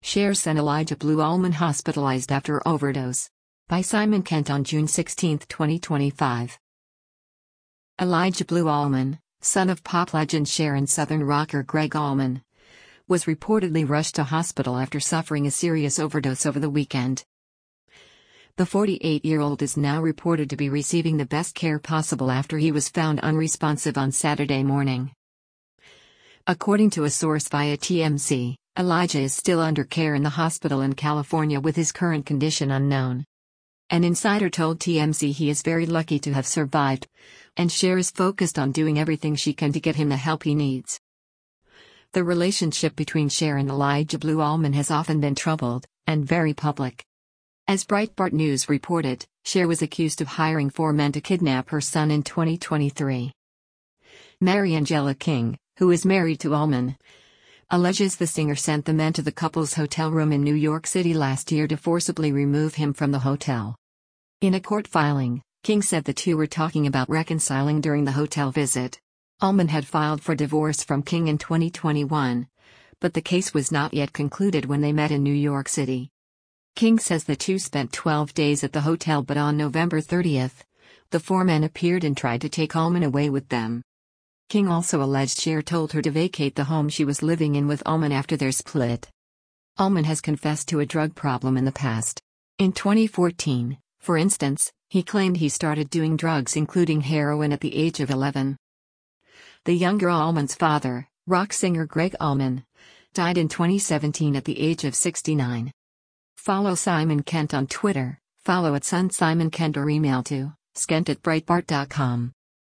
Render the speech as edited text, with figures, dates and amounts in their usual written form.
Cher's son Elijah Blue Allman hospitalized after overdose. By Simon Kent on June 16, 2025. Elijah Blue Allman, son of pop legend Cher and Southern rocker Gregg Allman, was reportedly rushed to hospital after suffering a serious overdose over the weekend. The 48-year-old is now reported to be receiving the best care possible after he was found unresponsive on Saturday morning. According to a source via TMZ, Elijah is still under care in the hospital in California with his current condition unknown. An insider told TMZ he is very lucky to have survived, and Cher is focused on doing everything she can to get him the help he needs. The relationship between Cher and Elijah Blue Allman has often been troubled, and very public. As Breitbart News reported, Cher was accused of hiring 4 men to kidnap her son in 2023. Mariangela King, who is married to Allman, alleges the singer sent the men to the couple's hotel room in New York City last year to forcibly remove him from the hotel. In a court filing, King said the two were talking about reconciling during the hotel visit. Allman had filed for divorce from King in 2021, but the case was not yet concluded when they met in New York City. King says the two spent 12 days at the hotel, but on November 30, the 4 men appeared and tried to take Allman away with them. King also alleged Cher told her to vacate the home she was living in with Allman after their split. Allman has confessed to a drug problem in the past. In 2014, for instance, he claimed he started doing drugs including heroin at the age of 11. The younger Allman's father, rock singer Gregg Allman, died in 2017 at the age of 69. Follow Simon Kent on Twitter, follow @SonSimonKent or email to skent@breitbart.com.